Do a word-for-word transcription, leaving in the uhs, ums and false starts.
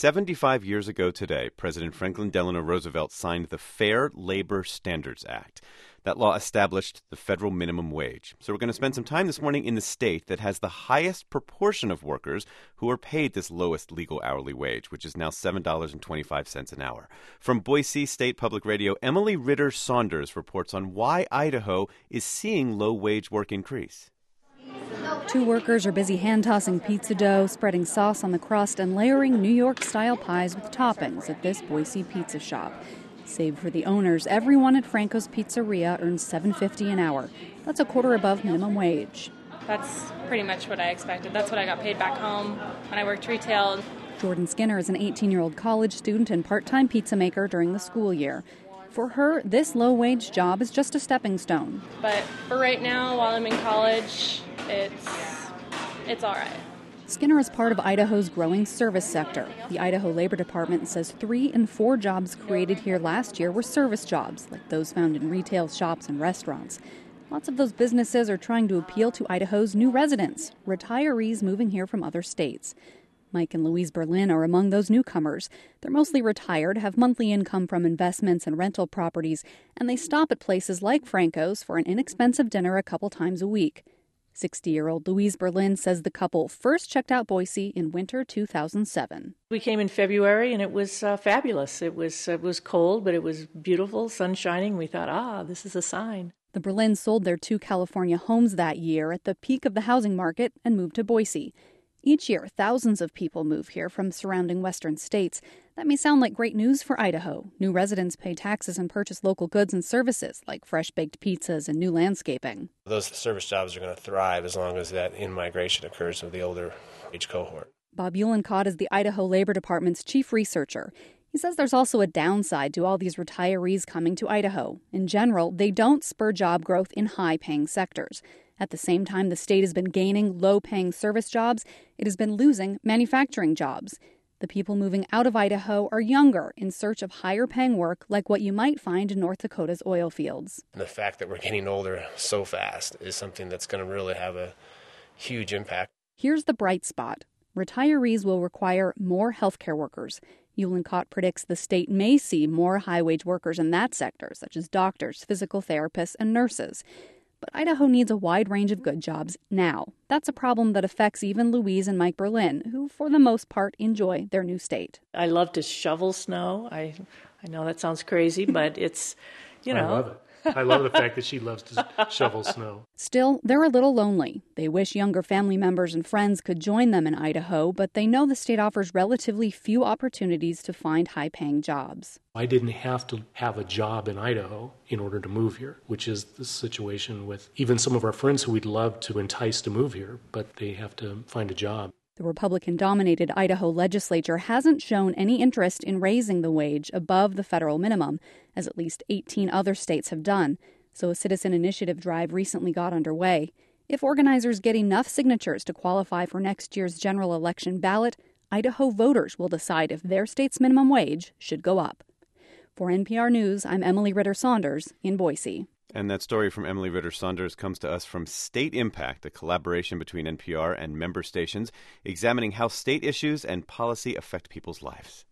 seventy-five years ago today, President Franklin Delano Roosevelt signed the Fair Labor Standards Act. That law established the federal minimum wage. So we're going to spend some time this morning in the state that has the highest proportion of workers who are paid this lowest legal hourly wage, which is now seven dollars and twenty-five cents an hour. From Boise State Public Radio, Emily Ritter Saunders reports on why Idaho is seeing low-wage work increase. Two workers are busy hand-tossing pizza dough, spreading sauce on the crust, and layering New York-style pies with toppings at this Boise pizza shop. Save for the owners, everyone at Franco's Pizzeria earns seven dollars and fifty cents an hour. That's a quarter above minimum wage. That's pretty much what I expected. That's what I got paid back home when I worked retail. Jordan Skinner is an eighteen-year-old college student and part-time pizza maker during the school year. For her, this low-wage job is just a stepping stone. But for right now, while I'm in college, it's it's all right. Skinner is part of Idaho's growing service sector. The Idaho Labor Department says three in four jobs created here last year were service jobs, like those found in retail shops and restaurants. Lots of those businesses are trying to appeal to Idaho's new residents, retirees moving here from other states. Mike and Louise Berlin are among those newcomers. They're mostly retired, have monthly income from investments and rental properties, and they stop at places like Franco's for an inexpensive dinner a couple times a week. sixty-year-old Louise Berlin says the couple first checked out Boise in winter two thousand seven. We came in February, and it was uh, fabulous. It was it was cold, but it was beautiful, sun shining. We thought, ah, this is a sign. The Berlins sold their two California homes that year at the peak of the housing market and moved to Boise. Each year, thousands of people move here from surrounding western states. That may sound like great news for Idaho. New residents pay taxes and purchase local goods and services like fresh-baked pizzas and new landscaping. Those service jobs are going to thrive as long as that in-migration occurs of the older age cohort. Bob Uhlenkott is the Idaho Labor Department's chief researcher. He says there's also a downside to all these retirees coming to Idaho. In general, they don't spur job growth in high-paying sectors. At the same time the state has been gaining low-paying service jobs, it has been losing manufacturing jobs. The people moving out of Idaho are younger, in search of higher-paying work like what you might find in North Dakota's oil fields. The fact that we're getting older so fast is something that's going to really have a huge impact. Here's the bright spot. Retirees will require more healthcare workers. Uhlenkott predicts the state may see more high-wage workers in that sector, such as doctors, physical therapists, and nurses. But Idaho needs a wide range of good jobs now. That's a problem that affects even Louise and Mike Berlin, who, for the most part, enjoy their new state. I love to shovel snow. I I know that sounds crazy, but it's, you know. I love it. I love the fact that she loves to shovel snow. Still, they're a little lonely. They wish younger family members and friends could join them in Idaho, but they know the state offers relatively few opportunities to find high-paying jobs. I didn't have to have a job in Idaho in order to move here, which is the situation with even some of our friends who we'd love to entice to move here, but they have to find a job. The Republican-dominated Idaho legislature hasn't shown any interest in raising the wage above the federal minimum, as at least eighteen other states have done, so a citizen initiative drive recently got underway. If organizers get enough signatures to qualify for next year's general election ballot, Idaho voters will decide if their state's minimum wage should go up. For N P R News, I'm Emily Ritter Saunders in Boise. And that story from Emily Ritter Saunders comes to us from State Impact, a collaboration between N P R and member stations, examining how state issues and policy affect people's lives.